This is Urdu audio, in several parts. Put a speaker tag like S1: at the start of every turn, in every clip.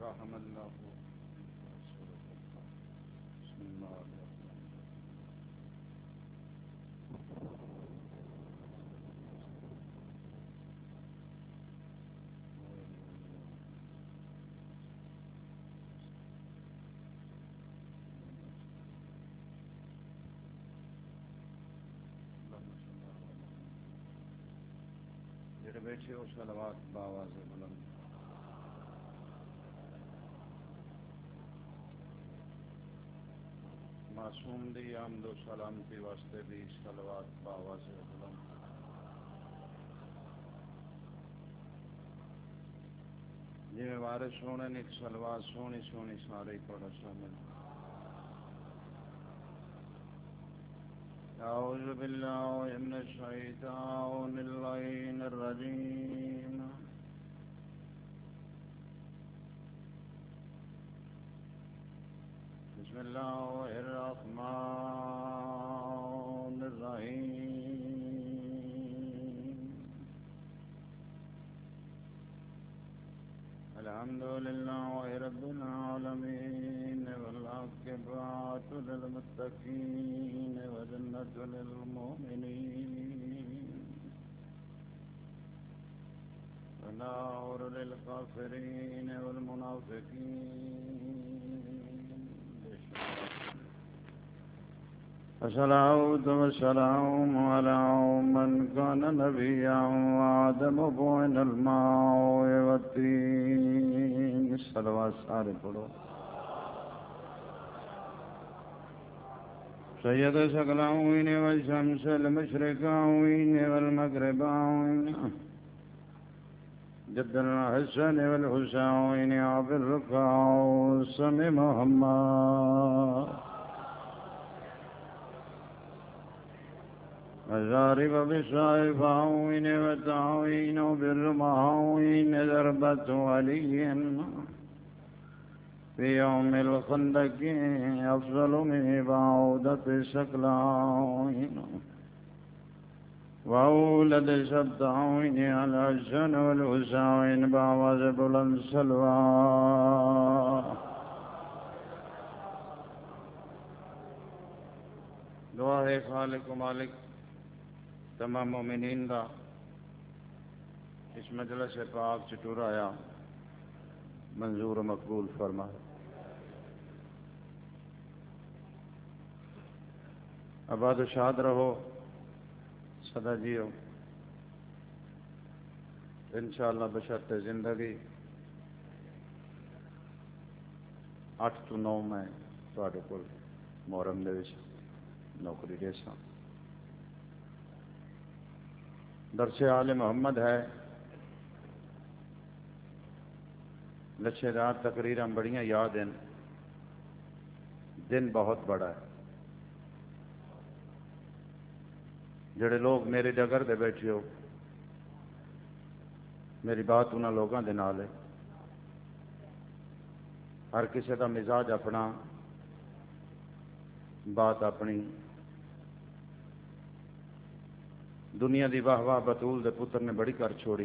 S1: حمد الله بسم الله الرحمن جڑے بیٹھے ہو صلوات باواز بلند معصوم دی آمد و سلامتی واسطے بھی صلوات باواز بلند جی وارث سونے نے صلوات سونی سونی سارے پڑھا شامل اعوذ باللہ من الشیطان اللعین الرجیم بسم اللہ الرحمن الرحیم الحمد للہ رب العالمین والعاقبۃ للمتقین وجنۃ للمؤمنین ونار للکافرین والمنافقین الصلاة والسلام على من كان نبيا وآدم بين الماء والطين الصلوات سارے پڑھو سید ثقلین والشمس المشرقین والمغربین جد الحسن والحسین عبد القاسم محمد مزارب بالصائفين والتعوين بالرماوين ضربة ولي في يوم الخندق أفضل من بعودة الثقلين وأولد السبتعين على الحسن والحسين بعوض بلند سلوى دعا ہے خالق و مالک تمام مومنین دا اس مجلس پاک چٹور آیا منظور و مقبول فرما آباد و شاد رہو سدا جیو انشاءاللہ بشرط زندگی 8 تو 9 میں تواڈے کول محرم دے وچ نوکری دے ساں درس آل محمد ہے لچھے دار تقریراں بڑیاں یاد ہیں دن بہت بڑا ہے جڑے لوگ میرے ڈگر دے بیٹھے ہو میری بات انہاں لوگاں دے نال ہے ہر کسی دا مزاج اپنا بات اپنی دنیا دی واہ واہ بطول دے پتر نے بڑی کر چھوڑی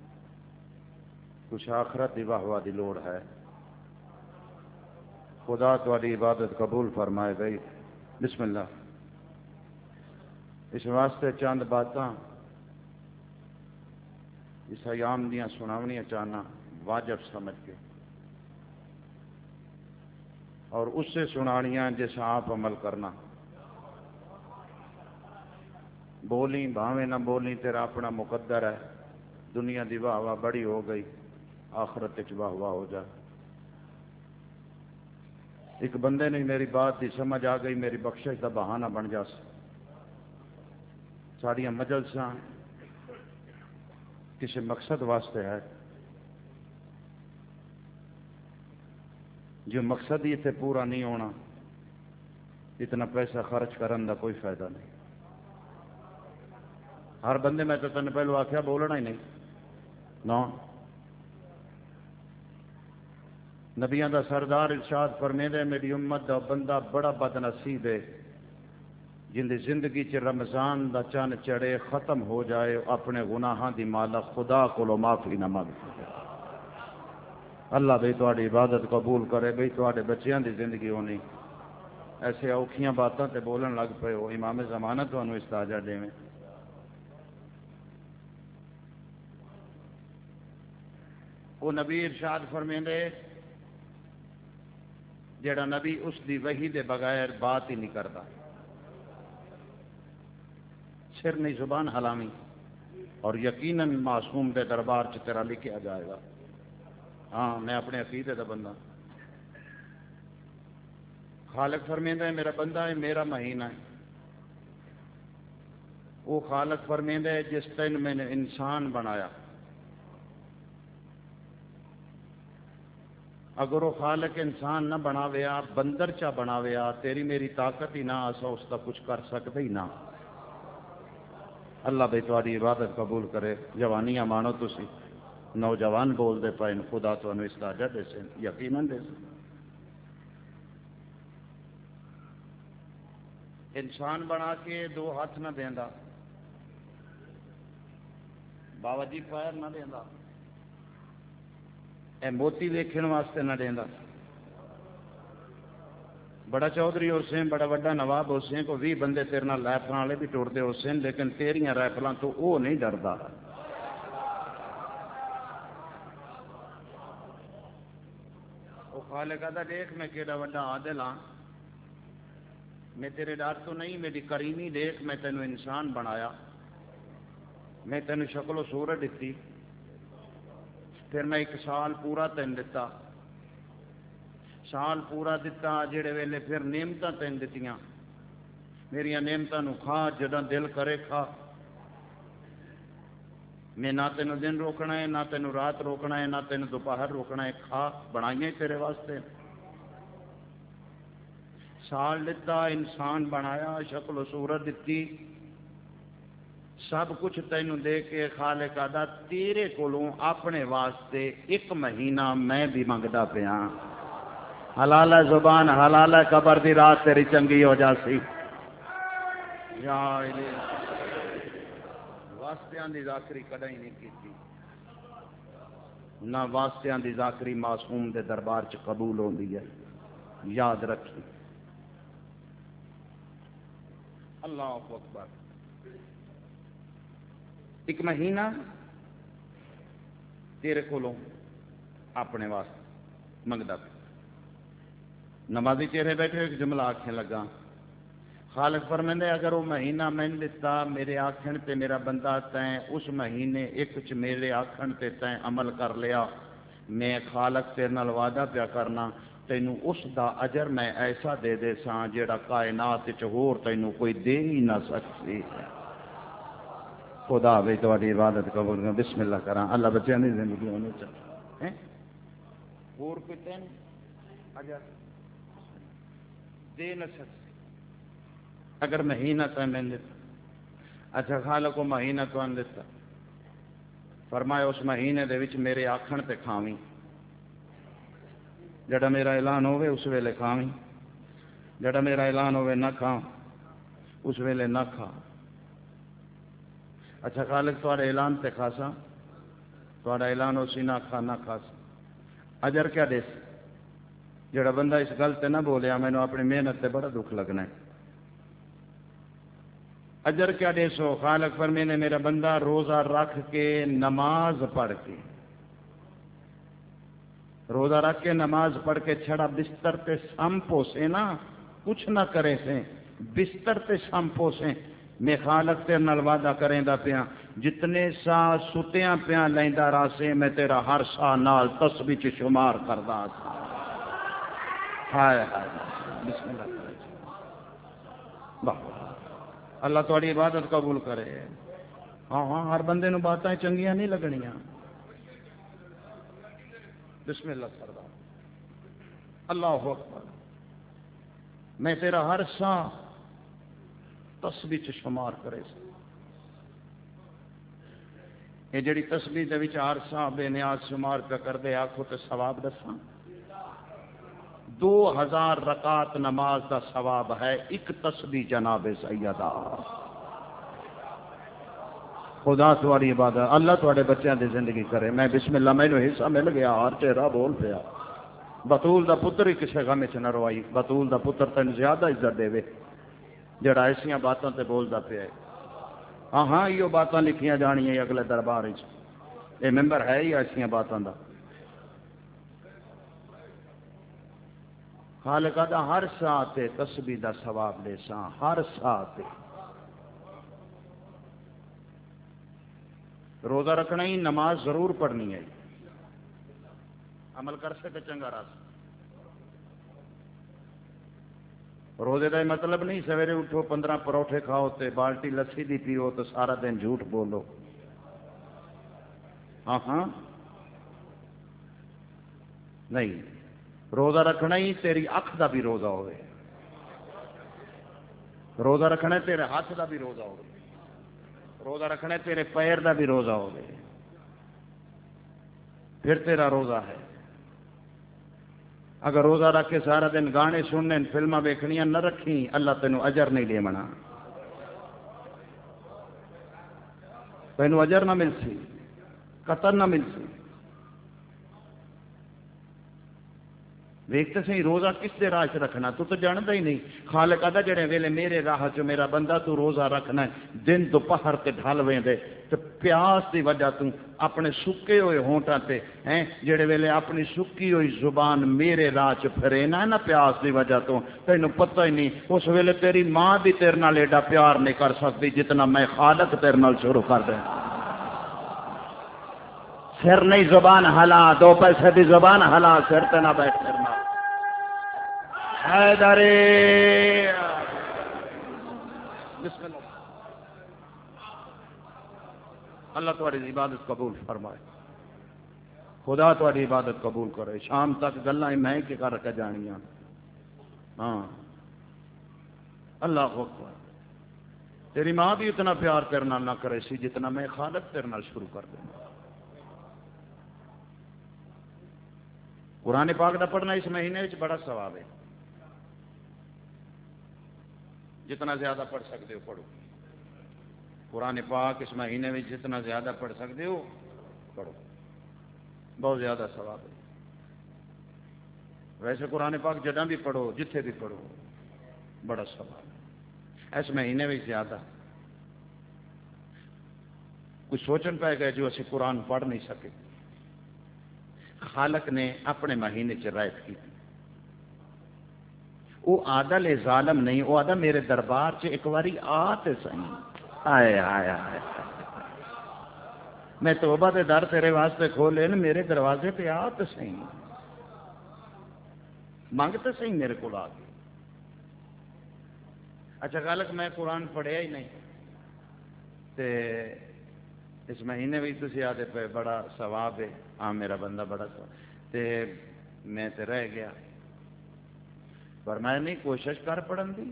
S1: کچھ آخرت دی واہ واہ دی لوڑ ہے خدا تواڈی عبادت قبول فرمائے بھائی بسم اللہ اس واسطے چند باتاں اس ایام دیاں سناونیاں چاہنا واجب سمجھ کے اور اس سے سنانیاں جیسا آپ عمل کرنا بولی بھاویں نہ بولی تیرا اپنا مقدر ہے دنیا دی واہ واہ بڑی ہو گئی آخرت وچ واہ واہ ہو جائے ایک بندے نے میری بات دی سمجھ آ گئی میری بخشش دا بہانہ بن جا ساڑیاں مجلساں کسی مقصد واسطے ہے جو مقصد ہی اتنے پورا نہیں ہونا اتنا پیسہ خرچ کرن دا کوئی فائدہ نہیں ہر بندے میں تو تین پہلو آخیا بولنا ہی نہیں نو نبیاں دا سردار ارشاد فرمیندے میری امت دا بندہ بڑا بد نصیب ہے جن دی زندگی چ رمضان دا چن چڑے ختم ہو جائے اپنے گناہاں دی مالا خدا کولو معافی نہ مانگ اللہ بھئی تہاڈی عبادت قبول کرے بھئی تہاڈے بچیاں دی زندگی ہونی ایسے اوکھیاں باتاں تے بولن لگ پئے ہو امام زمانہ تانوں استاجہ دیویں وہ نبی ارشاد فرمیندے جیڑا نبی اس دی وحی دے بغیر بات ہی نہیں کرتا سر نہیں زبان حلامی اور یقیناً معصوم دے دربار چ تیرا لکھیا جائے گا ہاں میں اپنے عقیدے دا بندہ خالق فرمیندہ ہے میرا بندہ ہے میرا مہینہ ہے وہ خالق فرمیندہ ہے جس دن میں نے انسان بنایا اگر وہ خالق انسان نہ بناویا بندر چا بناویا تیری میری طاقت ہی نہ آسا اس کا کچھ کر سکتے ہی نہ اللہ بھئی تہاڈی عبادت قبول کرے جوانیاں مانو تسی نوجوان بول دے پائن خدا تو انو استاجہ دے سے یقیناً دے سے انسان بنا کے دو ہاتھ نہ دیندا بابا جی پیر نہ دیندا اے موتی ویکھن واسطے نہ دیندا بڑا چودھری ہو سیں بڑا وڈا نواب ہو سیں کو 20 بندے تیرے نال رائفلاں والے بھی ٹوڑدے ہو سیں لیکن تیریاں رائفلاں تو او نہیں ڈردا او خالق دا دیکھ میں کیڑا وڈا عادل ہاں میں تیرے ڈر تو نہیں میری کریمی دیکھ میں تینوں انسان بنایا میں تینوں شکل و صورت دیتی پھر میں 1 سال پورا تین دیتا سال پورا دیتا جڑے ویلے پھر نعمتاں تین دتیاں میریاں نعمتاں نو کھا جداں دل کرے کھا میں نہ تینوں دن روکنا ہے نہ تینوں رات روکنا ہے نہ تینوں دوپہر روکنا ہے کھا بنائیے تیرے واسطے سال دیتا انسان بنایا شکل و صورت دیتی سب کچھ تینوں دے کے خالق آدھا تیرے کولوں اپنے واسطے 1 مہینہ میں بھی منگدا پیا حلال زبان حلال قبر دی رات تیری چنگی ہو جاسی یا واسطیاں دی ذاکری کدی نہیں کیتی نہ واسطیاں دی ذاکری معصوم دے دربار چ قبول ہوندی ہے یاد رکھی اللہ اکبر 1 مہینہ تیرے کولوں اپنے واسطے منگدا پیا نمازی چہرے بیٹھے ایک جملہ آکھیں لگا خالق فرمیندے اگر وہ مہینہ میں دتا میرے آکھن تے میرا بندہ تیں اس مہینے ایک چ میرے آکھن تے تیں عمل کر لیا میں خالق تیرے نال وعدہ پیا کرنا تینوں اس دا اجر میں ایسا دے دے ساں جیڑا کائنات چ ہور تینوں کوئی دے ہی نہ سکتی خدا بھی تہاڈی عبادت قبول کرے بسم اللہ کراں اللہ بچیاں دی زندگی ہونی چاہیے اور کوئی تین اجر دے نہ سکتی اگر مہینہ تو میں دیتا اچھا خالق کو مہینہ تو ان دیتا فرمایا اس مہینے دے وچ میرے آکھن تے کھاویں جڑا میرا اعلان ہوئے اس ویلے کھاویں جڑا میرا اعلان ہوئے نہ کھاں اس ویلے نہ کھا اچھا خالق تھوڑا اعلان تے کھاسا تھوڑا اعلان ہو سی نہ کھا نہ کھاسا اجر کیا دے جڑا بندہ اس گل تے نہ بولیا مینوں اپنی محنت تے بڑا دکھ لگنا ہے اجر کیا دے سو خالق فرمیندے میرا بندہ روزہ رکھ کے نماز پڑھ کے روزہ رکھ کے نماز پڑھ کے چھڑا بستر تے سمپو سے نا کچھ نہ کرے سے بستر تے سمپو سے میں خالق تیرے نال وعدہ کریں دا پیا جتنے سا ستیاں پیا لیندا راسے میں تیرا ہر سا نال تسبیح چ شمار کردا سا ہائے ہائے بسم اللہ واہ اللہ تہاڈی عبادت قبول کرے ہاں ہاں ہر بندے نو باتاں چنگیاں نہیں لگنیاں بسم اللہ سردار اللہ اکبر میں تیرا ہر سا تسبیح چ شمار کرے یہ جڑی تسبیح دے وچ ہر سا بے نیاز شمار پہ کر دے آکھو تے ثواب دساں 2000 رکعت نماز دا ثواب ہے ایک تسبیح جناب سیدہ خدا تھوڑی عبادت اللہ تھوڑے بچیاں دی زندگی کرے. میں بسم اللہ مینوں حصہ مل گیا ہر چہرہ بول پیا. بطول دا پتر ہی کسے غم وچ نہ روائی. بطول دا پتر تین زیادہ عزت دے جڑا ایسیاں باتاں تے بولدا پیا ہے. ہاں ہاں یہ باتاں لکھیاں جانیاں اگلے دربار وچ. یہ ممبر ہے ہی ایسیاں باتاں دا. خالق دا ہر ساعت تسبیح دا ثواب دے ساں ہر ساعت. روزہ رکھنا ہی نماز ضرور پڑھنی ہے. عمل کر سکے چنگا راس. روزے کا مطلب نہیں سویرے اٹھو 15 پروٹھے کھاؤ تے بالٹی لسی دی پیو تو سارا دن جھوٹ بولو. ہاں ہاں نہیں. روزہ رکھنا ہی تیری اکھ دا بھی روزہ ہوئے. روزہ رکھنا تیرے ہاتھ دا بھی روزہ ہوئے. روزہ رکھنا تیرے پیر دا بھی روزہ ہوئے. پھر تیرا روزہ ہے. اگر روزہ رکھ کے سارا دن گانے سننے فلمیں ویکھنیاں نہ رکھی اللہ تینوں اجر نہیں دے منا. تینوں اجر نہ مل سی قطر نہ مل سی. ویکھتے سی روزہ کس دے راہ چ رکھنا تو جانتا ہی نہیں. خالق آدھا جڑے ویلے میرے راہ چ میرا بندہ تو روزہ رکھنا ہے دن دوپہر تے ڈھل ویندے تے پیاس دی وجہ تو اپنے سکے ہوئے ہونٹاں تے ہیں جڑے ویلے اپنی سکی ہوئی زبان میرے راہ چ پھرینا ہے نا پیاس دی وجہ تو تینوں پتہ ہی نہیں. اس ویلے تیری ماں بھی تیرے نال ایڈا پیار نہیں کر سکتی جتنا میں خالق تیرے نال شروع کر دیں. سر نہیں زبان ہلا 2 پیسے دی زبان ہلا سر تے نہ بیٹھ کرنا. حیدری بسم اللہ. اللہ تمہاری عبادت قبول فرمائے. خدا تمہاری عبادت قبول کرے. شام تک گلاں میں کہ کر کے جانیاں. ہاں اللہ اکبر. تیری ماں بھی اتنا پیار تیرے نال نہ کرے سی جتنا میں خالق تیرے نال شروع کر دوں. قرآن پاک دا پڑھنا اس مہینے وچ بڑا ثواب ہے. جتنا زیادہ پڑھ سکتے ہو پڑھو. قرآن پاک اس مہینے میں جتنا زیادہ پڑھ سکتے ہو پڑھو. بہت زیادہ ثواب ہے. ویسے قرآن پاک جداں بھی پڑھو جتھے بھی پڑھو بڑا ثواب ہے. اس مہینے میں زیادہ کچھ سوچن پہ گئے جو اسی قرآن پڑھ نہیں سکے. خالق نے اپنے مہینے چ رعایت کی. وہ عادل ظالم نہیں. وہ آدھا میرے دربار چ ایک باری آتے صحیح. آئے آئے آئے میں توبہ دے در تیرے واسطے کھولے نا میرے دروازے پہ آتے صحیح. مانگتے صحیح میرے کو آ کے. اچھا خالق میں قرآن پڑھیا ہی نہیں تے اس مہینے بھی تسی آتے پہ بڑا ثواب ہے. ہاں میرا بندہ بڑا ثواب تے میں تے رہ گیا. پر میں نہیں کوشش کر پڑھن دی.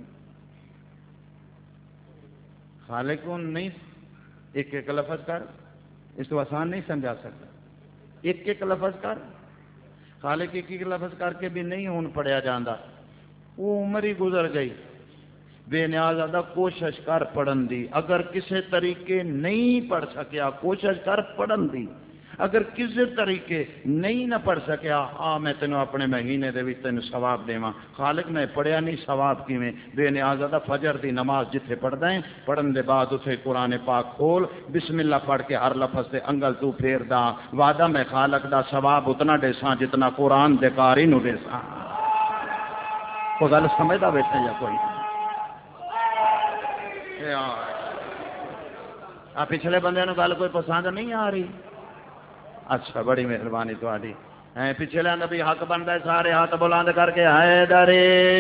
S1: خالق کو نہیں ایک ایک لفظ کر. اس تو آسان نہیں سمجھا سکتا. ایک ایک لفظ کر. خالق ایک ایک لفظ کر کے بھی نہیں ہون پڑھیا جاندہ. وہ عمر ہی گزر گئی. بے نیاز آدھا کوشش کر پڑھن دی. اگر کسی طریقے نہیں پڑھ سکیا کوشش کر پڑھن دی. اگر کسی طریقے نہیں نہ پڑھ سکیا میں تینوں اپنے مہینے دے وچ تینوں ثواب دیواں. خالق میں پڑھیا نہیں ثواب کیویں. بے نیاز آدھا فجر دی نماز جتھے پڑھدا ہے پڑھن دے بعد اتھے قرآن پاک کھول بسم اللہ پڑھ کے ہر لفظ تے انگل تو پھیر دا. وعدہ میں خالق دا ثواب اتنا دیساں جتنا قرآن دے قاری نو دیساں. کوئی گل سمجھدا بیٹھے یا کوئی پچھلے بندے نو گل کوئی پسند نہیں آ رہی. اچھا بڑی مہربانی تہاڈی. پچھلے نبی حق بنتا ہے سارے ہاتھ بلند کر کے حیدری.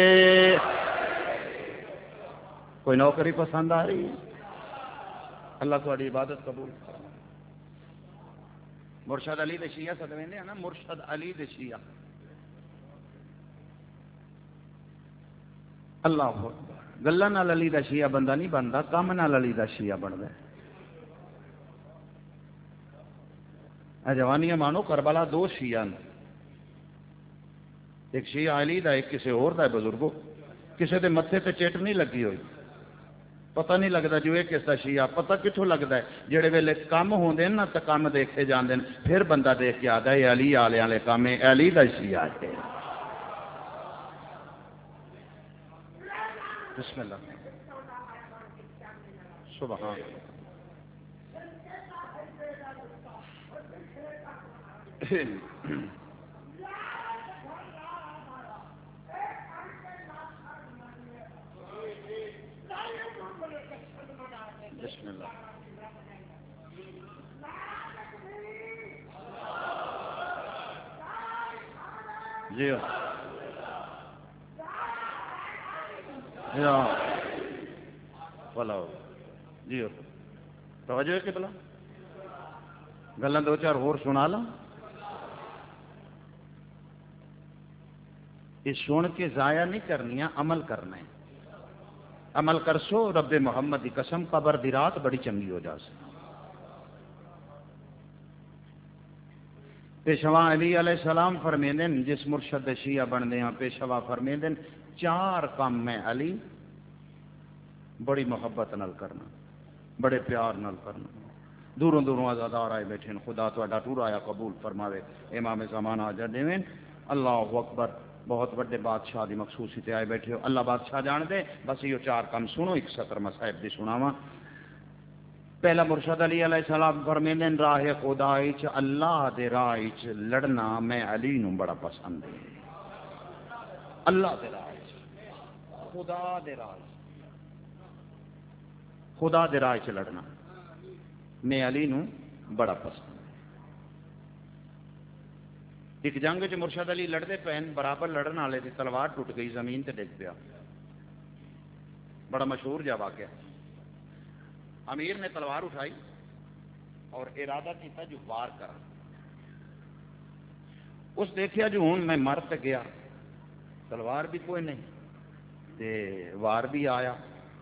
S1: کوئی نوکری پسند آ رہی ہے. اللہ تہاڈی عبادت قبول کرے. مرشد علی دے شیعہ سدویندے ہیں نا. مرشد علی دے شیعہ. اللہ گلاں نال علی دا شیعہ بندہ نہیں بنتا. کام نال علی دا شیعہ بنتا ہے. جوانیاں مانو کربلا 2 شیعہ نے. ایک شیعہ علی دا ایک کسی اور دا ہے. بزرگوں کسی دے متھے تے چٹ نہیں لگی ہوئی. پتہ نہیں لگتا جو یہ کس کا شیعہ، پتہ کتوں لگتا ہے جہے ویلے کم ہوندے نا تو کم دیکھے جاندے پھر بندہ دیکھ کے آتا ہے علی والے کام ہے، علی کا شیعہ ہے۔ بسم اللہ سبحان بسم اللہ جی بلا جی توجہ ہے کہ بلا گلاں دو چار ہور سنا لا، یہ سن کے ضائع نہیں کرنی، عمل کرنا ہے۔ عمل کرسو رب محمد کی قسم قبر دی رات بڑی چنگی ہو جا سی۔ پیشوا علی علیہ السلام فرمیندے جس مرشد شیعہ بنتے ہیں پیشوا فرمیندے چار کام میں علی بڑی محبت نال کرنا، بڑے پیار نال کرنا۔ دوروں دوروں آزادار آئے بیٹھے خدا تہاڈا ٹور آیا قبول فرماوے، امام زمان آ جا دیویں اللہ اکبر۔ بہت بڑے بادشاہ دی مخصوصی تے آئے بیٹھے ہو، اللہ بادشاہ جان دے۔ بس یہ چار کام سنو، ایک سطر مصائب دی سناواں۔ پہلا مرشد علی علیہ السلام فرمیندے راہ خدا وچ اللہ دے راہ وچ لڑنا میں علی نوں بڑا پسند ہے۔ اللہ دے راہ وچ، خدا دے راہ وچ، خدا دے راہ وچ لڑنا میں علی نوں بڑا پسند۔ ایک جنگ چ مرشد علی لڑتے پے، برابر لڑن والے دی تلوار ٹوٹ گئی، زمین تے ڈگ پیا، بڑا مشہور جا واقعہ۔ امیر نے تلوار اٹھائی اور ارادہ کیتا جو وار کرا، اس دیکھیا جو ہوں میں مر تے گیا، تلوار بھی کوئی نہیں تے وار بھی آیا۔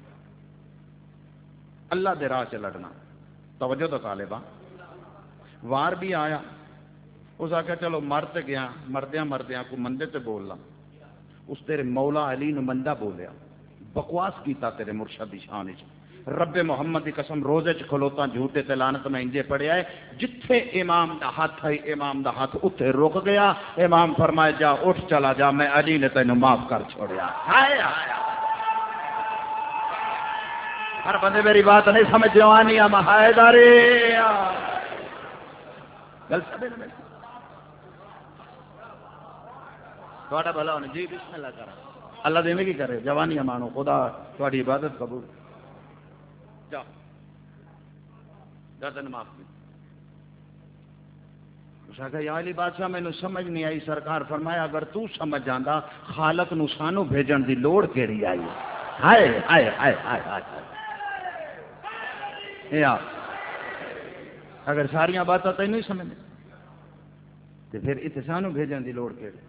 S1: اللہ دے راہ چ لڑنا، توجہ تو طالبہ، وار بھی آیا۔ اس آخیا چلو مر تے گیا، مردیاں مردیاں کو مندے تے بولنا، اس تیرے مولا علی نو مندہ بولیا، بکواس کیتا تیرے مرشد دی شان وچ۔ رب محمد دی قسم روزے چ کھلوتا جھوٹے تے لعنت میں انجے پڑھیا ہے، جتھے امام دا ہاتھ ہے امام دا ہاتھ اتھے رک گیا۔ امام فرمائے جا اٹھ چلا جا، میں علی نے تینوں معاف کر چھوڑیا۔ ہائے ہائے ہر بندے میری بات نہیں سمجھ جوانی ہم حیداری گل سمجھ میں تھوڑا بھلا ہونا جی بسم اللہ کرا اللہ دے کی کرے جوانی مانو خدا تھوڑی عبادت قبول جا گردن معاف کی۔ اس آخر یا علی بادشاہ مینوں سمجھ نہیں آئی، سرکار فرمایا اگر تو سمجھ جاندا خالق نو سانو بھیجن دی لوڑ کیڑی آئی۔ ہائے ہائے ہائے ہائے ہائے یا اگر ساریاں باتیں تینوں نہیں سمجھ تو پھر اتنے سانو بھیجن دی لوڑ کیڑی؟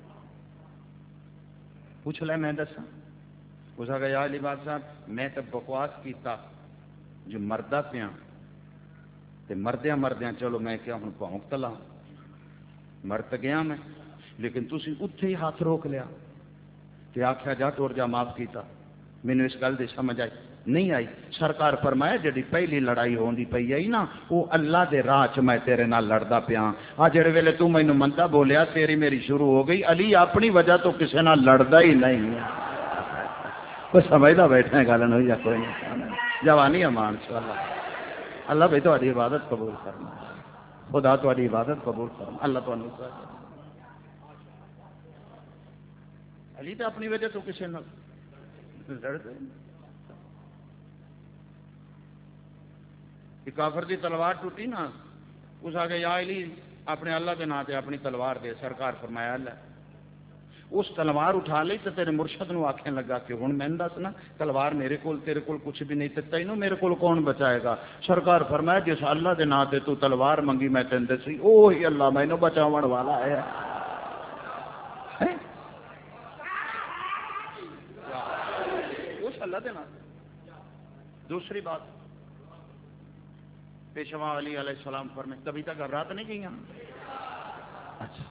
S1: پوچھ لے میں دساں۔ اس آخر یا علی بادشاہ میں تو بکواس کیتا جو مردہ پیا تے مردیاں مردیاں چلو میں کیا ہوں پونک تلا مرت گیا میں، لیکن تسی اتھے ہی ہاتھ روک لیا تے آخیا جا ٹور جا معاف کیتا۔ مینوں اس گل دی سمجھ آئی نہیں آئی۔ سرکار فرمایا جڑی پہلی لڑائی ہوندی پئی آئی نا وہ اللہ دے راہ چ میں تیرے نال لڑدا پیا، آ جڑے ویلے تو مینوں مندا بولیا تیری میری شروع ہو گئی۔ علی اپنی وجہ تو کسے نال لڑدا ہی نہیں، کوئی سمجھدا بیٹھا ہے گل نہیں یا کوئی نہیں؟ جوانی امان انشاءاللہ اللہ بھائی تہاڈی عبادت قبول کرنا، خدا تہاڈی عبادت قبول کرنا، اللہ تانوں علی تو اپنی وجہ تو کسے نال لڑدے۔ کافر دی تلوار ٹوٹی نا، اس آگے یا علی اپنے اللہ کے نام تے اپنی تلوار دے۔ سرکار فرمایا اللہ اس تلوار اٹھا لی تو تیرے مرشد نو آکھنے لگا کہ ہن میں دس نا تلوار میرے کول تیرے کول کچھ بھی نہیں تے تینوں میرے کول کون بچائے گا؟ سرکار فرمایا جس اللہ دے نام تے تو تلوار منگی میں تین دسی اوہی اللہ مینوں بچاون والا ہے۔ اس اللہ دے نام۔ دوسری بات پیشوا علی علیہ السلام فرمائے کبھی تک رات نہیں گئی ہیں۔ اچھا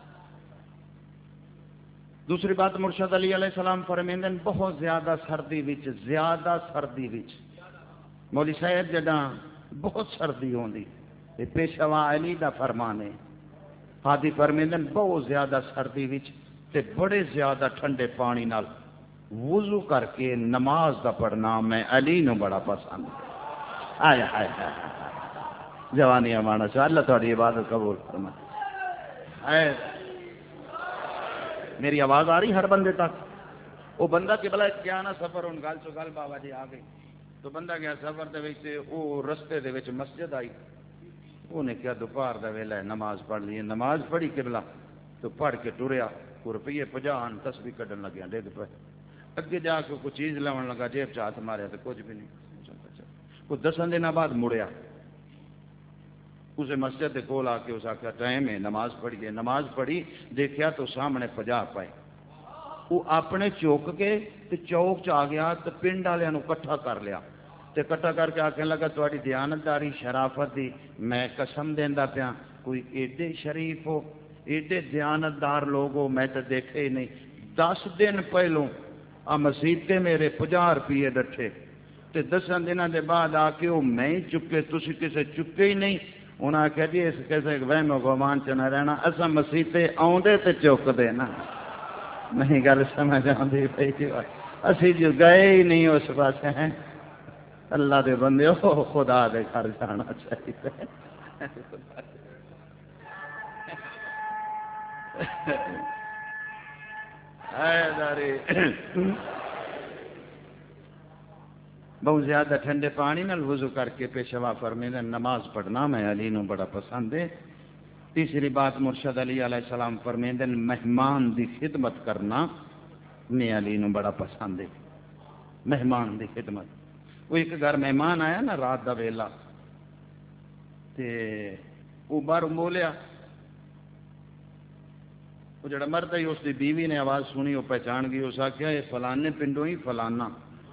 S1: دوسری بات مرشد علی علیہ السلام فرمیندن بہت زیادہ سردی وچ مولوی صاحب جداں بہت سردی ہوندی یہ پیشوا علی دا فرمان ہے، قاضی فرمیندن بہت زیادہ سردی وچ تے بڑے زیادہ ٹھنڈے پانی نال وضو کر کے نماز دا پڑھنا میں علی نو بڑا پسند ہے۔ آئے ہائے ہائے جوانی امانا چاہ اللہ تھوڑی عبادت قبول فرمائے۔ میری آواز آ رہی ہر بندے تک؟ وہ بندہ کہ بلا کیا نا سفر ان گل چو گل بابا جی آ گئی تو بندہ گیا سفر دے وچ او رستے دے وچ مسجد آئی، انہیں کیا دوپہر دا ویلا ہے نماز پڑھ لی، نماز پڑھی قبلہ تو پڑھ کے ٹریا کو روپیے 50 تسبیح کڈن لگیا ڈگ پہ اگے جا کے کوئی چیز لون لگا جیب چ ہاتھ ماریا تو کچھ بھی نہیں، کوئی 10 دن بعد مڑیا اسے مسجد کے کول آ کے اس آخیا ٹائم ہے نماز پڑھیے، نماز پڑھی دیکھا تو سامنے 50 پائے، وہ اپنے چوک کے تے چوک چ آ گیا تو پنڈ والوں کٹھا کر لیا تے کٹھا کر کے آخر لگا تھوڑی دیانتداری شرافت دی میں قسم دینا پیا کوئی ایڈے شریف ہو ایڈے دیانتدار لوگ ہو میں تو دیکھے ہی نہیں، 10 دن پہلوں آ مسیطے میرے 50 روپیے ڈٹھے تے 10 دنوں دے بعد آ کے وہ میں ہی چکے تسی کسے چکے ہی نہیں، انہاں آخیا جی اس کسے وہم و گمان چ نہ رہنا اساں مسیطے آوندے تے چکدے نا، نہیں گل سمجھ آتی پی اسی جو گئے ہی نہیں اس پاس ہیں۔ اللہ دے بندے ہو خدا دے گھر جانا چاہیے۔ بہت زیادہ ٹھنڈے پانی نال وضو کر کے پیشوا فرمیندے نماز پڑھنا میں علی نو بڑا پسند ہے۔ تیسری بات مرشد علی علیہ السلام فرمیندے مہمان دی خدمت کرنا میں علی نو بڑا پسند ہے۔ مہمان دی خدمت، وہ ایک گھر مہمان آیا نا رات دا ویلا تے وہ باہر بولیا، وہ جڑا مرد ہے اس دی بیوی نے آواز سنی وہ پہچان گئی، اس آخیا یہ فلانے پنڈوں ہی فلانا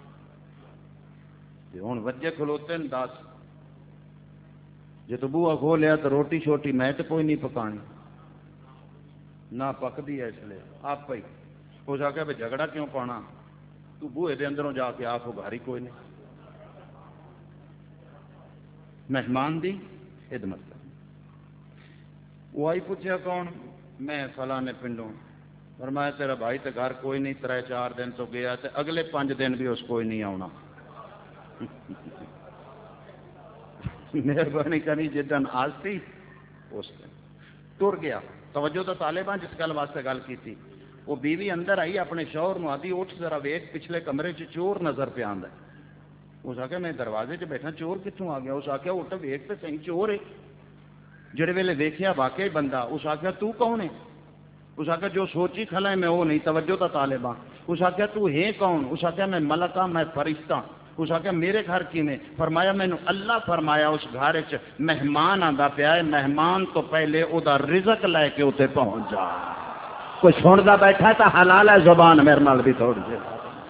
S1: ہوں وجے کھلوتے ہیں 10 جی تو بوہا کھولیا تو روٹی شوٹی میں تو کوئی نہیں پکانی نہ پکتی ہے، اس لیے آپ ہی اس آخیا بھی جھگڑا کیوں پانا تو بوہے دے اندروں جا کے آپ گھر ہی کوئی نہیں۔ مہمان دی خدمت کرنی۔ وہ آئی پوچھا کون؟ میں فلانے پنڈوں، فرمایا تیرا بھائی تو گھر کوئی نہیں 3-4 دن تو گیا تے اگلے 5 دن بھی اس کوئی نہیں آنا۔ مہربانی کرنی جدن آستی اس دن ٹر گیا۔ توجہ تو طالبان جس گل واسطے گل کی تھی، وہ بیوی اندر آئی اپنے شوہر نو آدھی اٹھ ذرا ویکھ پچھلے کمرے چ چور نظر پہ آندا ہے۔ اس آخیا میں دروازے چ بیٹھا چور کتوں آ گیا؟ اس آخیا اٹھ ویکھ تے صحیح چور ہے۔ جڑے ویلے ویکھیا واقعی بندہ، اس آخیا تو کون ہے؟ اس آخیا جو سوچی کھلا ہے میں وہ نہیں۔ توجہ تا طالبان، اس آخیا تو ہے کون؟ اس آخیا میں ملکہ میں فرشتہ۔ اس آخیا میرے گھر کی میں؟ فرمایا مینو اللہ فرمایا اس گھر چ مہمان آندا پیا ہے، مہمان تو پہلے او دا رزق لے کے اتنے پہنچ جا۔ کوئی سندا بیٹھا تو حلال ہے زبان میرے نال بھی تھوڑی جی۔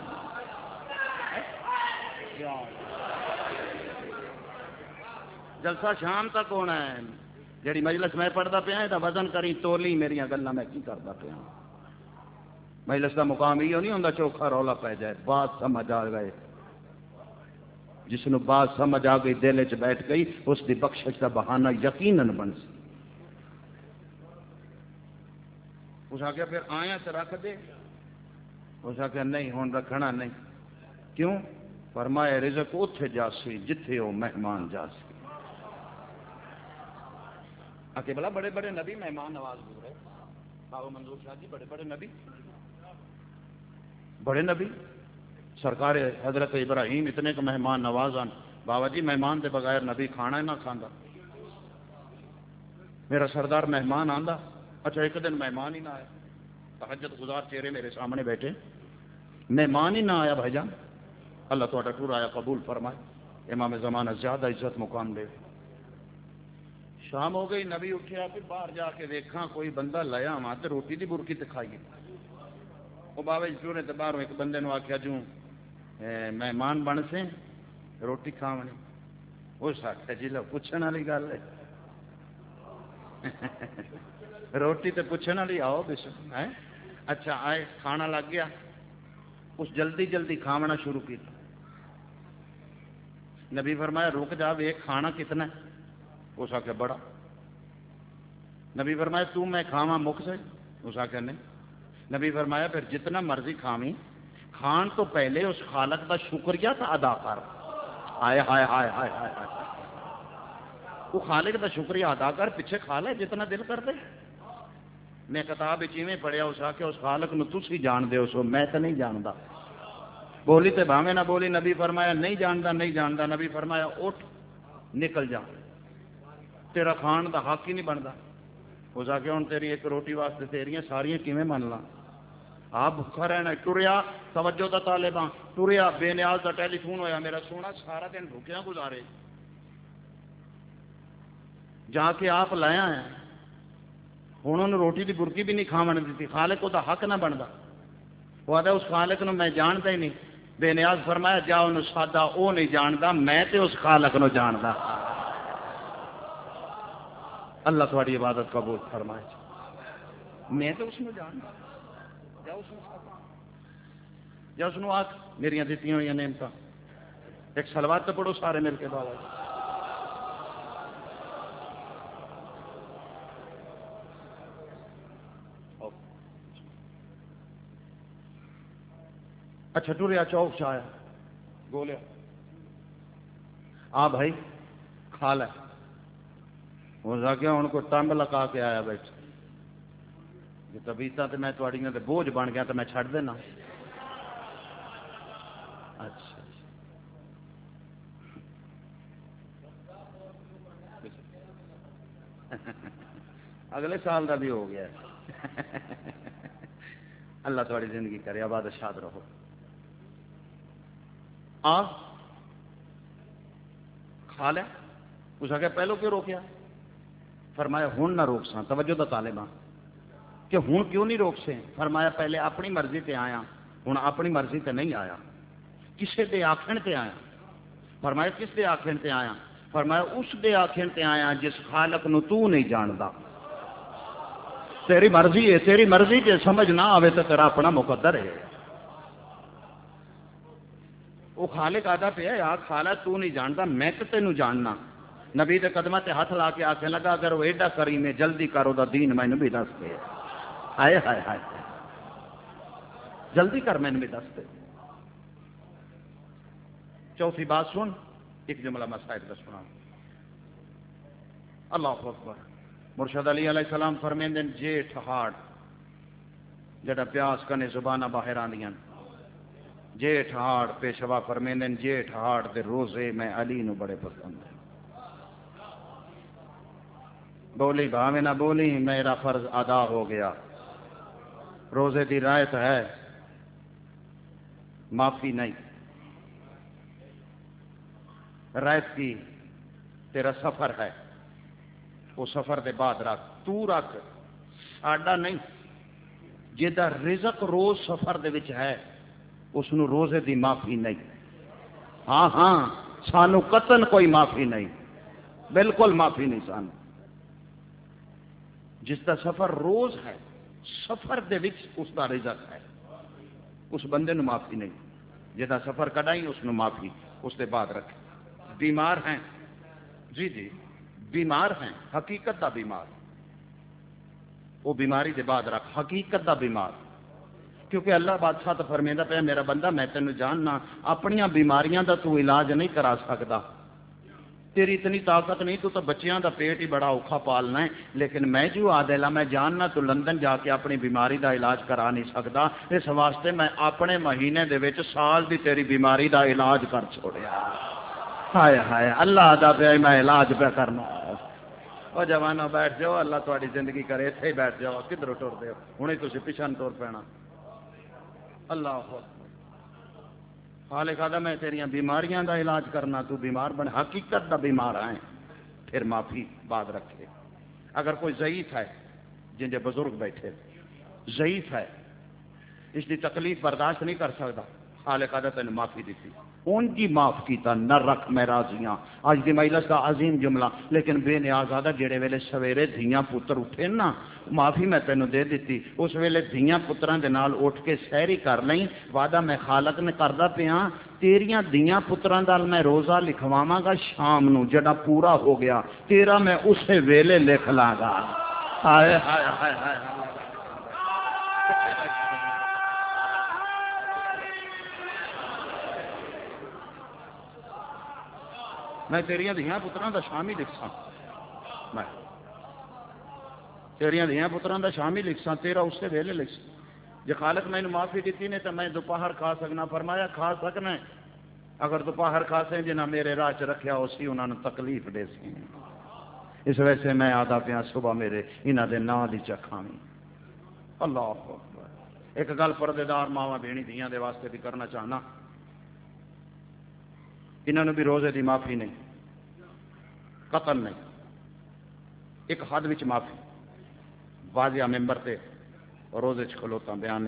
S1: جلسہ شام تک ہونا ہے، جڑی مجلس میں پڑھتا پیا ہے وزن کری تولی میری گلاں میں کی کرتا پیا۔ مجلس کا مقام یہ نہیں ہوتا چوکھا رولا پی جائے، بات سمجھ آ گئے، جس نے بات سمجھ آ گئی دل چ بیٹھ گئی اس کی بخشش کا بہانہ یقیناً بن سی۔ اس آخیا پھر آیا تو رکھ دے۔ اس آخیا نہیں ہوں رکھنا نہیں۔ کیوں؟ فرمایا رزق اتنے جاسی جتھے وہ مہمان جاسی۔ آکے بلا بڑے بڑے نبی مہمان نواز ہو رہے، بابا منظور شاہ جی بڑے بڑے نبی، بڑے نبی سرکار حضرت ابراہیم اتنے کا مہمان نوازان۔ بابا جی مہمان دے بغیر نبی کھانا ہی نہ کھانا۔ میرا سردار مہمان آندا، اچھا ایک دن مہمان ہی نہ آیا، تہجد گزار چہرے میرے سامنے بیٹھے، مہمان ہی نہ آیا بھائی جان، اللہ تعالیٰ ٹور آیا قبول فرمائے، امام زمانہ زیادہ عزت مقام دے۔ شام ہو گئی، نبی اٹھیا پھر باہر جا کے دیکھاں کوئی بندہ لیا ہوا تو روٹی دی برکی تے کھائیے۔ وہ بابا جی ٹورے تو باہر ایک بندے نے آخیا جو مہمان بن سے روٹی کھاونی، اس آخیا جی لو پوچھنے والی گل ہے، روٹی تو پوچھنے والی آؤ بس ہے۔ اچھا آئے کھانا لگ گیا، اس جلدی جلدی کھاونا شروع کیا۔ نبی فرمایا رک جا ایک کھانا کتنا ہے؟ اس آخیا بڑا۔ نبی فرمایا تو میں کھاواں مک سے؟ اس آخیا نہیں۔ نبی فرمایا پھر جتنا مرضی کھاویں، کھان تو پہلے اس خالق کا شکریہ تو ادا کر۔ ہائے ہائے ہائے ہائے ہائے ہائے، وہ خالق کا شکریہ ادا کر، پیچھے کھا لے جتنا دل کر دے۔ میں کتاب ایویں پڑھیا، اس آ کے اس خالق نو تسی جان دے سو، میں تو نہیں جاندا۔ بولی تے بھاویں نہ بولی، نبی فرمایا نہیں جاندا نہیں جاندا۔ نبی فرمایا اٹھ نکل جا، تیرا کھان دا حق ہی نہیں بنتا۔ اس آ کے ہوں تیری ایک روٹی واسطے تیریاں ساریاں کیویں من لاں؟ آپ بھوکا رہنا۔ ٹریا توجہ دا طالباں، ٹریا بے نیاز دا ٹیلی فون ہویا، میرا سونا سارا دن بھوکیاں گزارے، جا کے آپ لایا ہے، ہوں انہوں روٹی کی برکی بھی نہیں کھاون دیتی، خالق وہ حق نہ بنتا۔ وہ آتا اس خالق نو میں جانتا ہی نہیں۔ بے نیاز فرمایا جا انہوں سادا، وہ نہیں جانتا، میں تے اس خالق نو جانتا۔ اللہ تھوڑی عبادت قبول فرمائے، میں تو اس نو جانتا، جا اس نو سادا، جا اس نو آکھ میریاں دیتی ہوئی نعمت۔ ایک صلوات تو پڑھو سارے مل کے بابا۔ اچھا ٹوریا چوک چایا گولیا، آ بھائی کھا لے۔ وہ جا کے ان کو ٹنگ لگا کے آیا بیٹھ، جی طبیعت تو میں تھوڑیاں تے بوجھ بن گیا تو میں چھڈ دینا۔ اچھا اگلے سال کا بھی ہو گیا۔ اللہ تھوڑی زندگی کرے، آباد شاد رہو۔ آ کھا لیا۔ اس آگے پہلو کیوں روکیا؟ فرمایا ہوں نہ روک سا، توجہ دا طالباں کہ ہوں کیوں نہیں روک سے؟ فرمایا پہلے اپنی مرضی تے آیا، ہوں اپنی مرضی تے نہیں آیا، کسے دے آکھن تے آیا۔ فرمایا کس دے آکھن تے آیا؟ فرمایا اس دے آکھن تے آیا جس خالق نو تو نہیں جاندا۔ تیری مرضی ہے، تیری مرضی تے سمجھ نہ آوے تو تیرا اپنا مقدر ہے۔ وہ خالق آدھا پہ ہے، خالا تو نہیں جانتا، میں تو تینوں جاننا۔ نبی دے قدمہ تے ہاتھ لا کے آکھنے لگا اگر وہ ایڈا کریم ہے جلدی کرو دا دین میں بھی دس دے۔ ہائے ہائے ہائے، جلدی کر میں بھی دس دے۔ چوتھی بات سن، ایک جملہ میں صاحب کا سنا۔ اللہ اکبر۔ مرشد علی علیہ السلام فرمیندے جیٹھ ہاڑ جڑا پیاس کنے زبانہ باہر آندیاں، جیٹھ ہاڑ پیشوا فرمیندے جیٹھ ہاڑ دے روزے میں علی نو بڑے پسند ہیں۔ بولی بھاوے نہ بولی، میرا فرض ادا ہو گیا۔ روزے دی رایت ہے، معافی نہیں۔ رایت کی تیرا سفر ہے، وہ سفر دے بعد رکھ، تو رکھ، ساڈا نہیں۔ جیدہ رزق روز سفر دے وچ ہے اس نو روزے دی معافی نہیں۔ ہاں ہاں سانو قطن کوئی معافی نہیں، بالکل معافی نہیں سانو۔ جس دا سفر روز ہے، سفر دے وچ اس دا رزق ہے، اس بندے نو معافی نہیں۔ جدا سفر کڈائی اس نو معافی، اس دے بعد رکھے۔ بیمار ہیں، جی جی بیمار ہیں، حقیقت دا بیمار، وہ بیماری دے بعد رکھ، حقیقت دا بیمار۔ کیونکہ اللہ بادشاہ تو فرمیندہ پہ میرا بندہ میں تینوں جاننا، اپنیاں بیماریاں دا تو علاج نہیں کرا سکتا، تیری اتنی طاقت نہیں، تو بچیاں دا پیٹ ہی بڑا اوکھا پالنا ہے، لیکن میں جو عادلہ میں جاننا تو لندن جا کے اپنی بیماری دا علاج کرا نہیں سکتا، اس واسطے میں اپنے مہینے دے وچ سال دی تیری بیماری دا علاج کر چھوڑیا۔ ہائے ہائے اللہ دا پہ میں علاج پہ کرنا۔ وہ جوانوں بیٹھ جاؤ، اللہ تھوڑی زندگی کرے، اتنے ہی بیٹھ جاؤ، کدھر ٹر دے ہو، ہوں تھی پیچھا ٹر پینا۔ اللہ خالق آدھا میں تیریاں بیماریاں دا علاج کرنا، تو بیمار بن، حقیقت دا بیمار ہے، پھر معافی بعد رکھے۔ اگر کوئی ضعیف ہے، جن کے بزرگ بیٹھے ضعیف ہے، اس کی تکلیف برداشت نہیں کر سکتا، خالق آدھا تین معافی دیتی، ان کی معاف کیتا، نہ رکھ میں راضیاں۔ آج دی مجلس کا عظیم جملہ، لیکن بے نیاز آدھا جڑے ویلے سویرے دھیاں پتر اٹھے نا، معافی میں تینوں دے دیتی، اس ویلے دھیاں پتران دے نال اٹھ کے سیری کر لیں، وعدہ میں خالق نے کردہ پیاں، تیریاں دیاں پتراں دال میں روزہ لکھواواں گا شام نو جڑا پورا ہو گیا تیرا میں اسے ویلے لکھ لاں گا ہائے ہائے ہائے ہائے میں تیریاں دیاں پتراں دا شام ہی لکھساں میں تیریاں دیاں پتراں دا شام ہی لکھساں تیرا اسے ویلے لکھساں جے خالق میں معافی دیتی نے تو میں دوپہر کھا سکنا فرمایا کھا سکنا ہے اگر دوپہر کھا سیں جنہ میرے راہ چ رکھیا ہو سی انہوں نے تکلیف دے سی اس وجہ سے میں آدھا پیا صبح میرے انہاں دے نام دی چکھاویں اللہ اکبر ایک گل پردے دار ماواں بھینی دھیاں دے واسطے بھی کرنا چاہنا انہوں نے بھی روزے دی معافی نہیں قتل نہیں ایک حد وچ معافی واضح ممبر تے روزے چ کھلوتا بیان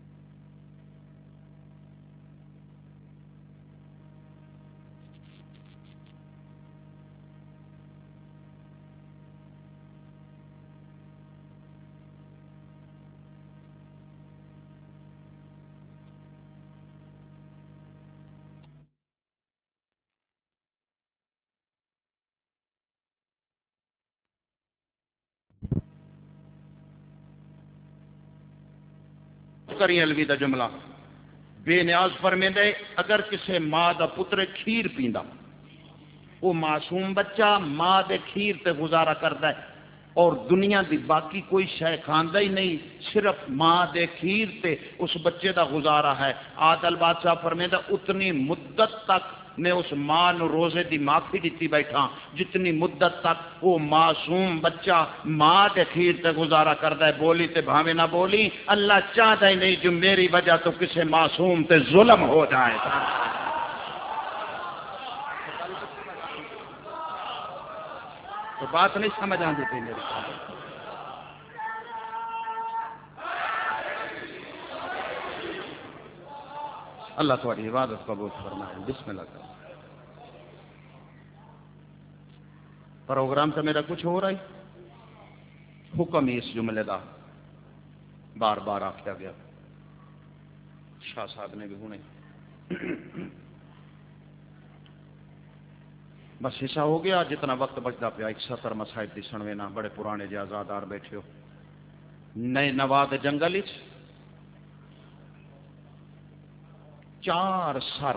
S1: کری الوی دا جملہ بے نیاز فرمیندے اگر کسے ماں دا پتر کھیر پیندا وہ معصوم بچہ ماں دے کھیر تے گزارا کردا ہے اور دنیا دی باقی کوئی شے کھاندا ہی نہیں صرف ماں دے کھیر تے اس بچے دا گزارا ہے عادل بادشاہ فرمیندہ اتنی مدت تک میں اس ماں نو روزے دی معافی دیتی بیٹھا جتنی مدت تک وہ معصوم بچہ ماں دے کھیر تے گزارا کردا ہے بولی تے بھاوے نہ بولی اللہ چاہتا ہی نہیں جو میری وجہ تو کسے معصوم تے ظلم ہو جائے تو بات نہیں سمجھ آندی تھی میرے ساتھ اللہ تمہاری عبادت قبول فرمائے بسم اللہ کرو پروگرام تو میرا کچھ ہو رہا ہے حکم ہی اس جملے دا بار بار آخیا گیا شاہ صاحب نے بھی ہونے بس حصہ ہو گیا جتنا وقت بچتا پیا 71 مسائب دی سنوینا بڑے پرانے جے آزادار بیٹھے ہو نئے نواد جنگل چار سر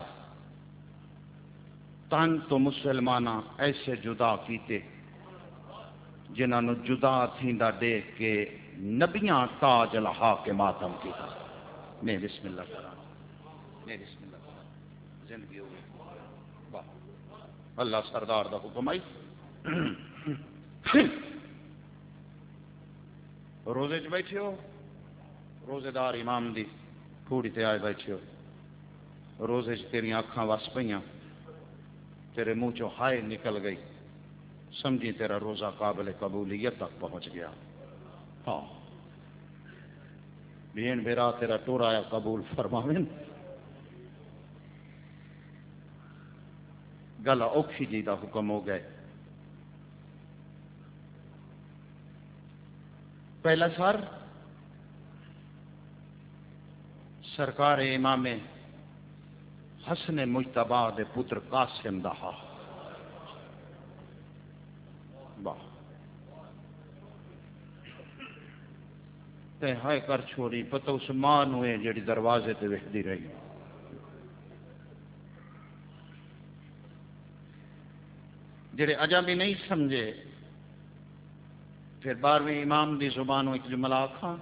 S1: تن تو مسلمانہ ایسے جدا کیتے جنہاں نو جدا تھیندا دیکھ کے نبیاں تاج لہا کے ماتم کیتا میں بسم اللہ کرا میں بسم اللہ کرا زندگی ہو گئی واہ اللہ سردار دا حکم آئی روزے چ بیٹھے ہو روزے دار امام دی تھوڑی تے آئے بیٹھے ہو روزے چ تیری اکھاں وس پیاں تیرے منہ چو ہائے نکل گئی سمجھی تیرا روزہ قابل قبولیت تک پہنچ گیا ہاں بھین بھیرا تیرا ٹورایا قبول فرماویں گلا اوکھی جی دا حکم ہو گئے پہلا سر سرکار امام حسن مجتبی دے پتر قاسم دا واہ تے ہائے کر چھوڑی پتہ اس ماں نوے جڑی دروازے تے ویکھدی رہی جڑے اجا بھی نہیں سمجھے پھر 12ویں امام دی زبانوں ایک جملہ آکھاں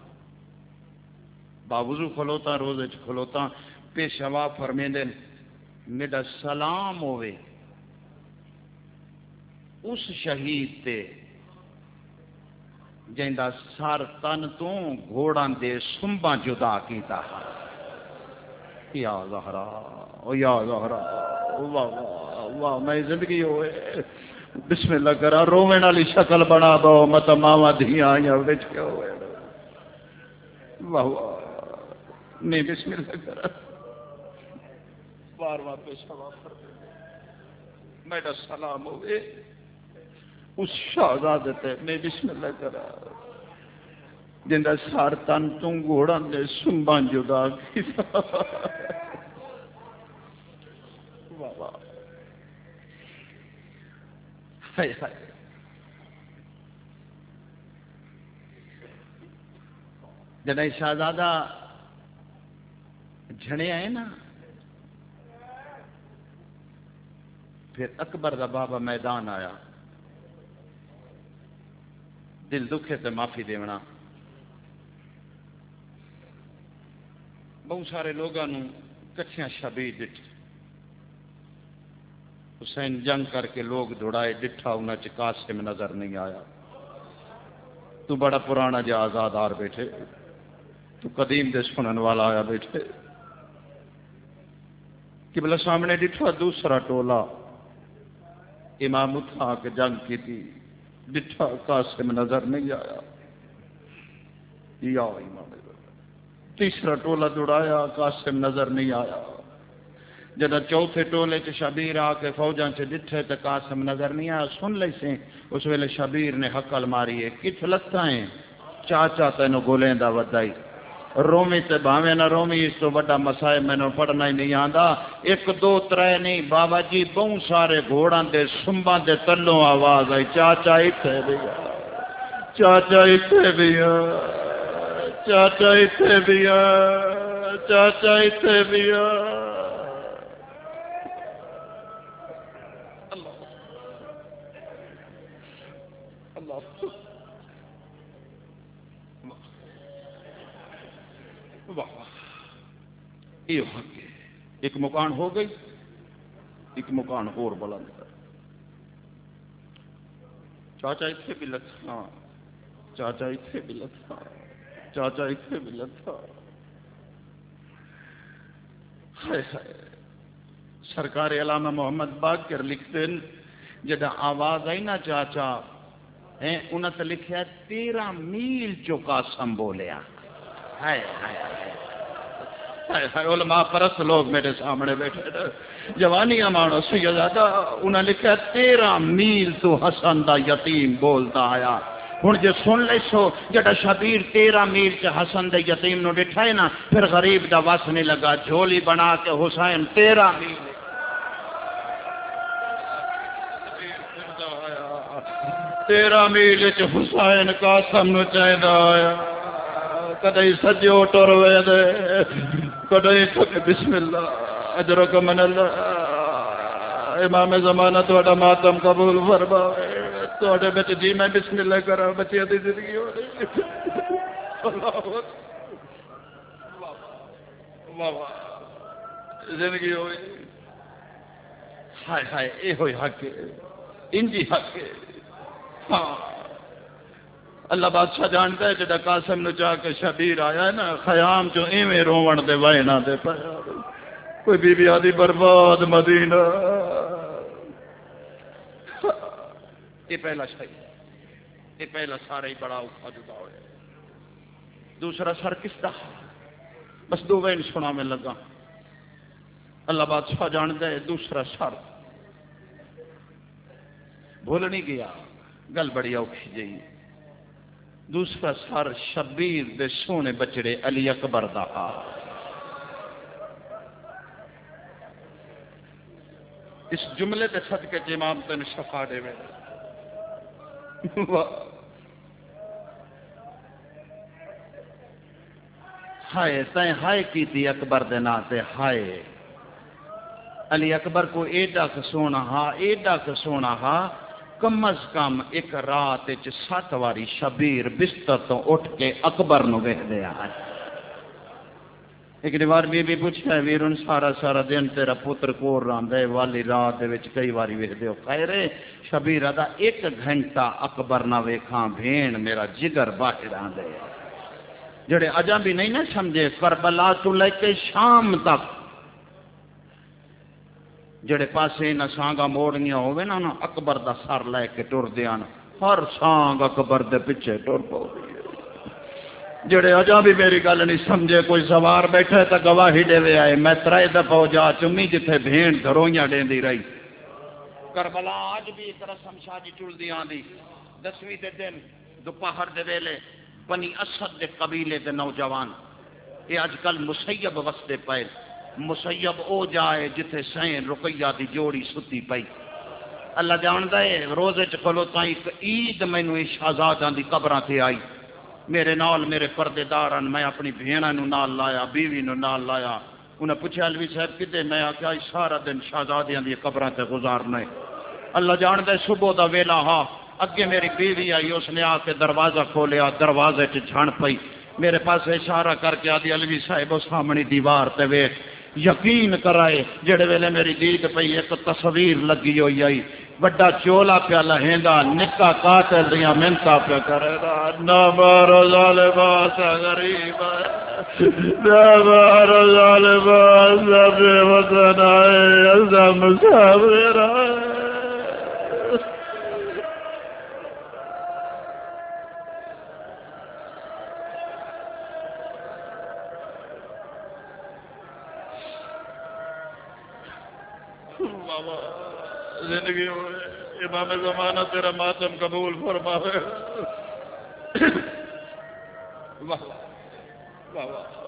S1: باوضو کھلوتا روزے چ کھلوتا پیشوا فرمیندے میرا سلام ہوئے اس شہید تے جیندا سر تن تو گھوڑاں دے سنباں جدا کیتا یا زہرا او یا زہرا واہ واہ واہ میں زندگی ہوئے بسم اللہ کرا رومن والی شکل بنا دو مت ماواں دھیاں آئیاں وچ کے ہوئے واہ واہ نہیں بسم اللہ کرا بار بار پیشوا میرا سلام ہوئے اس شہزادے تے میں بسم اللہ کرا جندا سار تن تو گھوڑا دے سنباں جدا کیتا واہ واہ ہائے ہائے جڑا شہزادہ جھڑے آئے نا پھر اکبر دا بابا میدان آیا دل دکھے تے معافی دیونا بہت سارے لوگوں کچھیاں شبیر ڈٹ حسین جنگ کر کے لوگ دوڑائے ڈٹھا انہاں چ قاسم نظر نہیں آیا تو بڑا پرانا جا آزادار بیٹھے تو قدیم دے سنن والا آیا بیٹھے قبلہ سامنے ڈٹھا دوسرا ٹولا امام اٹھا کے جنگ کی تھی ڈٹھا قاسم نظر نہیں آیا یا امام تیسرا ٹولا دوڑایا قاسم نظر نہیں آیا جب چوتھے ٹولے چ شبیر آ کے فوجاں چ ڈٹھے تے قاسم نظر نہیں آیا سن لئی سے اس ویلے شبیر نے حقل ماری ہے کت لتاں ہیں چاچا تینوں گولیں دا ودائی رومی تے بھاویں نہ رومی اس تو بڑا مسائل مینوں پڑھنا ہی نہیں آندا ایک دو ترے نہیں بابا جی بہت سارے گھوڑاں دے سنباں دے تلوں آواز آئی چاچا ایتھے بھی چاچا ایتھے بھی چاچا ایتھے بھی چاچا ایتھے بھی یہ حق ہے ایک مکان ہو گئی ایک مکان اور بلند کر چاچا اتنے بھی لتھا چاچا اتنے بھی لتھا چاچا اتنے بھی لتھا ہائے ہائے سرکار علامہ محمد باقر لکھتے ہیں جدا آواز آئی نا چاچا انہوں نے لکھیا 13 میل چو قاسم بولیا ہائے ہائے ہائے علماء پرست لوگ میرے سامنے بیٹھے جوانیاں مانو سیدادہ انہوں نے لکھا 13 میل تو حسن دا یتیم بولتا آیا ہن جے سن لے سو جڑا شبیر 13 میل چ حسن دے یتیم نو ڈٹھائے نا پھر غریب دا وس نہیں لگا جھولی بنا کے حسین 13 میل 13 میل چ حسین قاسم نو چاہیدا آیا کدی سجو ٹر وے دے کدی بسم اللہ اجرک من اللہ امام زمانہ تہاڈا ماتم قبول فرماوے تہاڈے وچ جی میں بسم اللہ کراں بچیاں دی زندگی ہو رہی اللہ واہ واہ زندگی ہوئی ہائے ہائے اے ہوئی حق انجی حق ہاں اللہ بادشاہ جانتا ہے جدا قاسم نو چاہ کے شبیر آیا ہے نا خیام چو ایویں روون دے وائنا دے پایا کوئی بی بی آدھی برباد مدینہ یہ پہلا شاہی یہ پہلا سارا ہی بڑا اوکھا جدا ہویا دوسرا سر کس دا بس دو وین سنا میں لگا اللہ بادشاہ جانتا ہے دوسرا سر بھول نہیں گیا گل بڑی اوکھی جئی دوسرا سر شبیر دے سونے بچڑے علی اکبر دا اس جملے دے صدقے چ امام تین شفا دے وے ہائے تائیں ہائے کی تھی اکبر دے نا تے ہائے علی اکبر کو ایڈا سونا ہا ایڈا سونا ہا کم از کم ایک رات 7 واری شبیر بستر تو اٹھ کے اکبر نو ویکھ دیا ہے ایک بار بی بی پوچھا ویرن سارا سارا دن تیرا پتر کور رہندا ہے والی رات دے وچ کئی واری ویکھدے ہو خیر شبیر دا 1 گھنٹہ اکبر نہ ویکھاں بھین میرا جگر باہر آندے جڑے اجاں بھی نہیں نہ سمجھے کربلا تو لے کے شام تک جڑے پاسے نہ سانگا موڑنیاں ہوئے نا اکبر دا سر لے کے ٹر دیاں ہر سانگ اکبر دے پیچھے ٹر پو جڑے اجا بھی میری گل نہیں سمجھے کوئی سوار بیٹھے تو گواہی دے وے آئے میں 3 دفعہ جا چمی جتھے بھین دھروئیاں دیندی رہی کربلا آج بھی ایک رسم شادی چل دی آندی 10ویں دے دن دوپہر دے ویلے بنی اسد دے قبیلے دے نوجوان یہ اج کل مسیب وستے پے مسیب او جائے جتھے سین رقیہ دی جوڑی ستی پئی اللہ جاندا ہے روزے چ کھلوتا ایک عید مینوں شہزاداں دی قبراں تے آئی میرے نال میرے پردے دارن میں اپنی بھیڑاں نو نال لایا بیوی نو نال لایا انہیں پوچھا الوی صاحب کدے میں آخیا سارا دن شہزادیاں دی قبراں تے گزارنا ہے اللہ جاندا ہے صبح دا ویلا ہا اگے میری بیوی آئی اس نے آ کے دروازہ کھولیا دروازے چ جھن پئی میرے پاس اشارہ کر کے آدھی الوی صاحب سامنے دیوار تے ویکھ یقین کرائے جڑے ویلے میری دید پئی ایک تصویر لگی ہوئی آئی بڑا چولا پیا لہندا نکا قاتل دیاں منتا پیا کرے دا نبر ظالما غریب نبر ظالما سب وطن آئے ازم مسافر آئے زندگی امام زمانہ تیرا ماتم قبول فرماوے واہ واہ واہ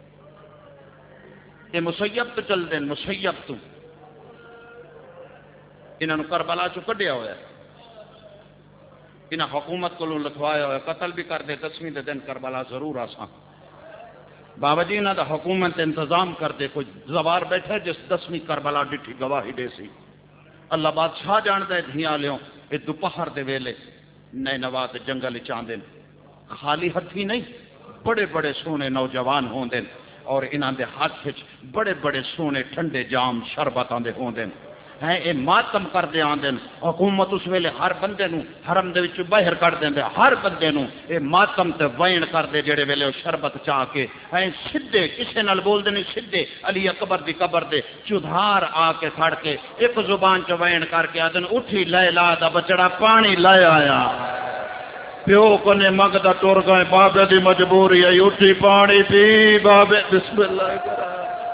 S1: یہ مسیب تو چل دیں مسیب تو انہوں نے کربلا چو کڈیا ہوا ہے انہیں حکومت کو لکھوایا ہوا ہے قتل بھی کر دے 10ویں دن کربلا ضرور آسان بابا جی انہوں نے حکومت انتظام کر دے کوئی زوار بیٹھے جس 10ویں کربلا ڈٹھی گواہی دے سی اللہ بادشاہ جانتا ہے دھیاں لیوں یہ دوپہر دے ویلے نئے نوات جنگل چاندے خالی ہتھی نہیں بڑے بڑے سونے نوجوان ہوندے اور انہاں دے ہاتھ بڑے بڑے سونے ٹھنڈے جام شربتاں دے ہوندے ہیں اے ماتم کر دے آندے حکومت اس ویلے ہر بندے نو حرم دے وچ باہر کر دیندے ہر بندے نو اے ماتم تے وین کر دے جڑے ویلے او شربت چا کے اے سیدھے کسے نال بول دے نہیں سیدھے علی اکبر دی قبر دے چودھار آ کے کھڑ کے ایک زبان چ وین کر کے آدن اٹھی لیلا دا بچڑا پانی لے آیا پیو کو نے منگدا ٹر گئے بابے دی مجبوری ہے اٹھی پانی پی بابے بسم اللہ کرا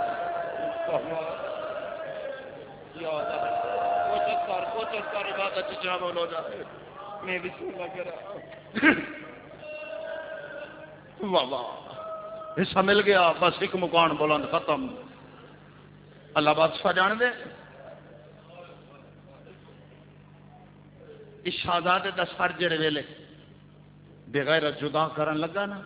S1: میں بسم اللہ کرا واہ واہ حصہ مل گیا بس ایک مکان بلند ختم اللہ بادشاہ جان دے اس شہزادے دا سر جڑے ویلے بغیر جدا کرن لگا نا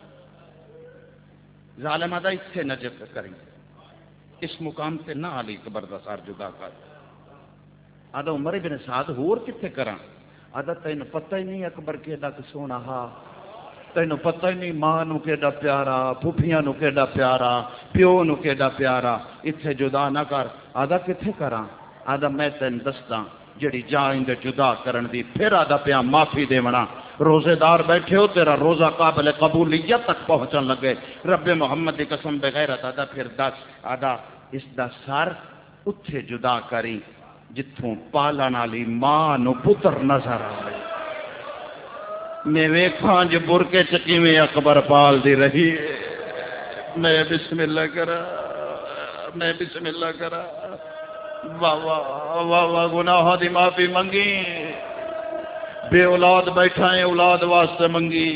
S1: ظالم دا اتھے نجف کریں اس مقام تے نہ علی اکبر دا سر جدا کر آدھا عمر بن سعد ہور کتھے کراں آدھا تینو پتہ ہی نہیں اکبر کیڈا سونا ہا تینو پتہ ہی نہیں ماں نو کیڈا پیارا پھوپھیاں نو کیڈا پیارا پیو نو کیڈا پیارا اتھے جدا نہ کر آدھا کتھے کراں آدھا میں تین دسداں جڑی جائیں دے جدا کرن دی پھر آدھا پیا معافی دیونا روزے دار بیٹھے ہو تیرا روزہ قابل قبولیت تک پہنچن لگے رب محمد دی قسم بغیرت آدھا پھر دس آدھا اس دا سر اتھے جدا کری جتھوں پالن والی ماں نو پتر نظر آئے میں ویکھاں جو برکے چکی میں اکبر پال دی رہی میں بسم اللہ کرا میں بسم اللہ کرا واہ واہ واہ واہ گناہ دی معافی منگی بے اولاد بیٹھا ہے اولاد واسطے منگی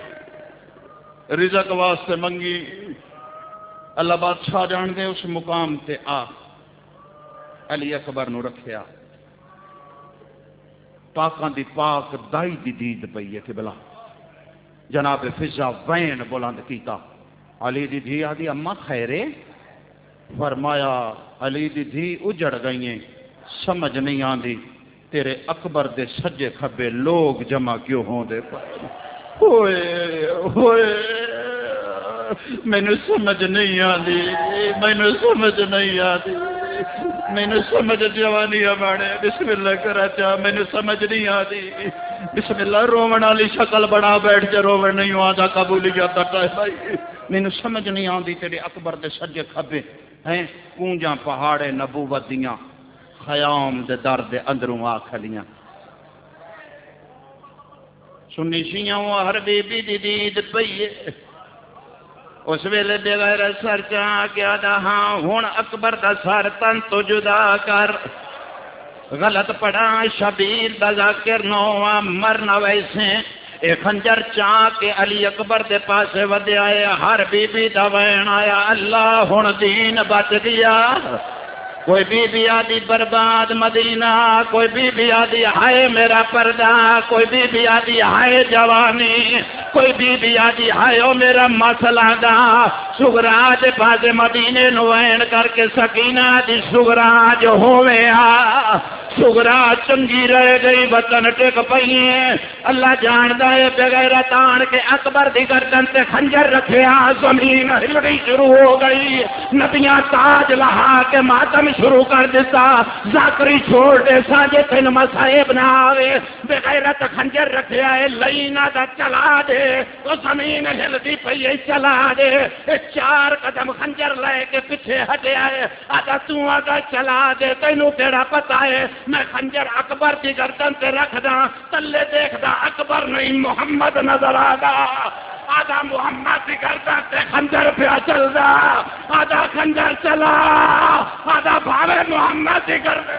S1: رزق واسطے منگی اللہ بادشاہ جان دے اس مقام تے آ علی اکبر نو رکھیا پاکاں دی پاک دائی دی دید پئی ہے کہ بلا جناب فضا وین بلند کیتا علی دی دھی آدھی اما خیرے فرمایا علی دی دھی اجڑ گئی ہیں سمجھ نہیں آندی تیرے اکبر دے سجے کھبے لوگ جمع کیوں ہوں دے ہوئے ہوئے مینوں سمجھ نہیں آندی مینوں سمجھ نہیں آندی مینوں سمجھ جوانی بانے بسم اللہ کرا چاہ مینوں سمجھ نہیں آتی بسم اللہ رومن والی شکل بنا بیٹھ جا رومن نہیں آتا قبولیت ہے بھائی مینوں سمجھ نہیں آتی تیرے اکبر دے سجے کھبے ہیں کونجاں پہاڑے نبوت دیاں خیام دے در دے اندروں آ کھلیاں سنی شیاں ہر بی بی دی دید پئی اس ویلے بغیر سر چاہ گیا دا ہاں ہون اکبر دا سر تن تو جدا کر غلط پڑا شبیر دا ذاکر نوہ مرنا ویسے اے خنجر چاہ کے علی اکبر دے پاسے ودیا ہے، ہر بی بی دا وین آیا، اللہ ہن دین بچ گیا۔ کوئی بی بی آدھی برباد مدینہ، کوئی بی بی آدھی ہائے میرا پردہ، کوئی بی بی آدھی ہائے جوانی، کوئی بی بی آدھی ہائے او میرا مسئلہ دا۔ سغرا دے پاسے مدینے نو وین کر کے سکینہ دی سغرا جو ہوئے آ، سغرا چنگی رہ گئی، وطن ٹک پئیے۔ اللہ جاندا ہے بغیرت آن کے اکبر دی گردن تے خنجر رکھیا، زمین ہلنی شروع ہو گئی، نبیاں تاج لہا کے ماتم شروع کر دیتا، ذاکری چھوڑ دے ساجے تین مصائب نہ آوے، بغیرت خنجر رکھیا ہے، لئینا دا چلا دے، تو زمین ہلدی پئی ہے چلا دے، چار قدم خنجر لے کے پیچھے ہٹیا ہے، آدھا تو آدھا چلا دے، تینوں تیرا پتا ہے میں خنجر اکبر کی گردن تے رکھ دا، تلے دیکھ دا اکبر نہیں محمد نظر آگا، آدھا محمد کی گردن تے خنجر پہ چل دا، آدھا خنجر چلا، آدھا بھاوے محمد کی گردن۔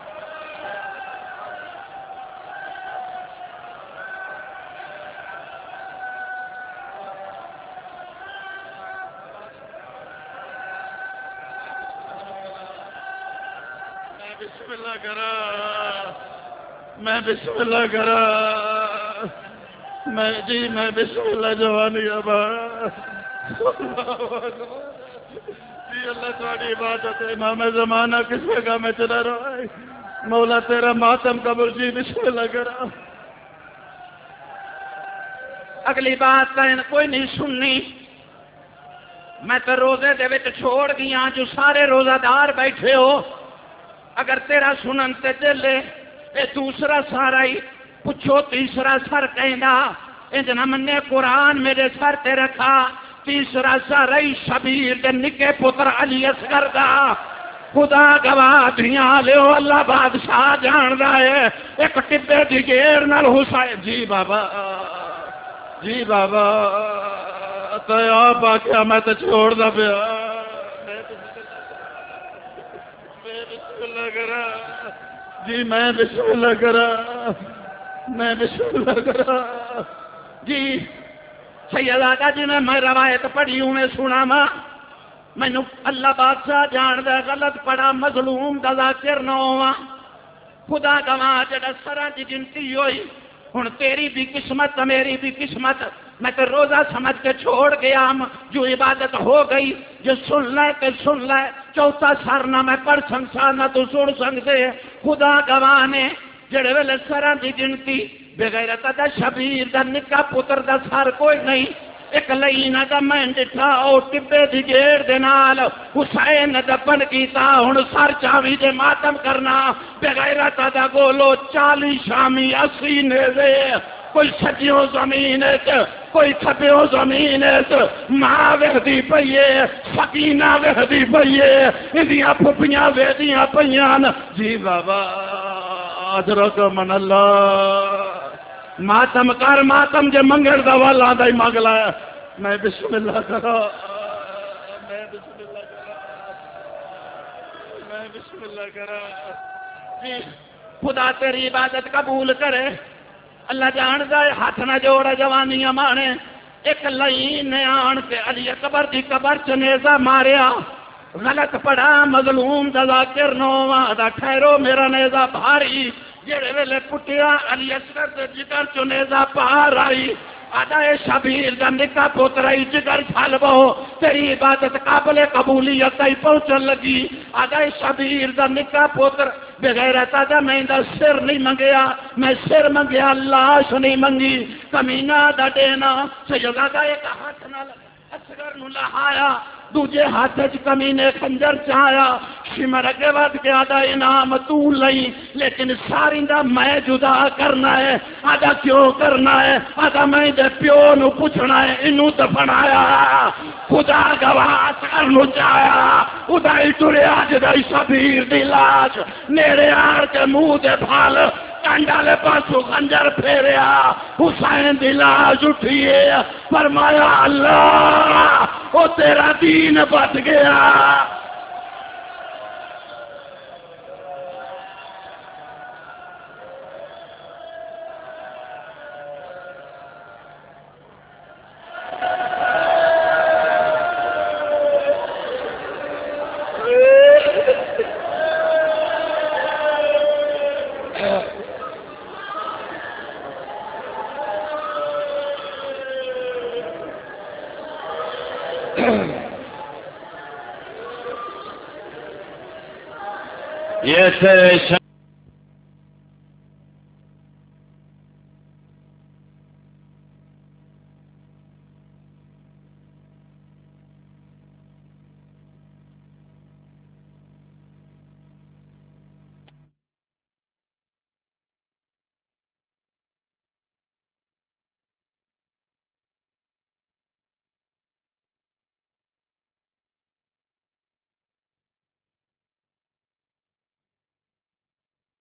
S1: بسم اللہ کرا، میں بسم اللہ کرا، میں جی میں بسم اللہ جوانی ابا جی اللہ تھوڑی عبادت ہے، امام زمانہ کس جگہ میں چلا رہا ہے، مولا تیرا ماتم قبر جی بسم اللہ کرا۔ اگلی بات کوئی نہیں سننی، میں تو روزے دے وچ چھوڑ گیا جو سارے روزہ دار بیٹھے ہو، اگر تیرا سنن تے دلے اے دوسرا سارا ہی پوچھو تیسرا سر کہنا انج نہ منے قرآن میرے سر تے رکھا، تیسرا سر ہی شبیر دے نکے پتر علی اصغر دا، خدا گواہ دنیا لیو اللہ بادشاہ جان رہا ہے، ایک ٹبے دی گیر نال حسین جی بابا جی بابا تو آپ آکھیا میں تو چھوڑ دا پیا، بسم اللہ کرا جی میں بسم اللہ کرا، میں بسم اللہ کرا جی سیدہ جی نے میں روایت پڑھی ہوں میں سنا ماں مینو اللہ بادشاہ جان دے غلط پڑا مظلوم دا ذاکر نہ ہوا، خدا گواہ جڑا سراں دی گنتی ہوئی، ہن تیری بھی قسمت میری بھی قسمت، میں تو روزہ سمجھ کے چھوڑ گیا، جو عبادت ہو گئی جو سن لے کہ سن لے، چوتھا سر نہ میں پڑھ سکتا نہ تو سن سکتے، خدا گواہ نے جڑے ویلے سراں دی گنتی بغیرت دا شبیر دا نکا پتر دا سر کوئی نہیں، ایک لئینا دا میں ڈٹھا او ٹبے دی گیڑ دے نال حسین دفن کیتا، ہن سر چاوی دے ماتم کرنا بغیرت دا گولو 40 شامی 80 نیزے، کوئی سجیوں زمین کوئی کھبیوں زمین ماں ویدی پئیے سکینہ ویدی پئیے اندیاں پھپیاں ویدیاں پئیاں جی بابا اجرک من اللہ ماتم کر ماتم جے منگڑ دا والا دا ہی مانگ لایا، میں بسم اللہ کرا، میں بسم اللہ کرا، میں بسم اللہ کرا جی خدا تیری عبادت قبول کرے، اللہ جاندا ہے ہاتھ نہ جوڑ جوانیاں مانے، ایک لئین نے آن کے علی اکبر دی قبر چ نیزہ ماریا، غلط پڑا مظلوم دا ذاکر نوواں دا ٹھہرو میرا نیزہ بھاری، جڑے ویلے پٹیا علی اصغر دے جگر چ نیزہ پار آئی، آدھا اے شبیر دا نکا پوترائی جگر چھال بہو تیری عبادت قابل قبولیت ہی پہنچن لگی، آدھا اے شبیر دا نکا پوتر بغیرت آدھا میں دا سر نہیں منگیا، میں سر منگیا لاش نہیں منگی، کمینہ دا دینا سیدہ دا ایک ہاتھ نہ اصغر نو لہایا، دوجے ہاتھ چ کمینے خنجر چایا، شمر کے ود کے آدھا انعام تو لئی، لیکن ساری دا میں جدا کرنا ہے، آدھا کیوں کرنا ہے، آدھا میں دے پیو نو پوچھنا ہے، انو دفنایا، خدا گواہ اصغر نو چایا، ادائی ٹریا جدائی شبیر دی لاش، نیڑے آر کے منہ دے بھال کنڈالے پاسو خنجر پھیریا، حسین دی لاش اٹھیے، فرمایا اللہ او تیرا دین بچ گیا، یہ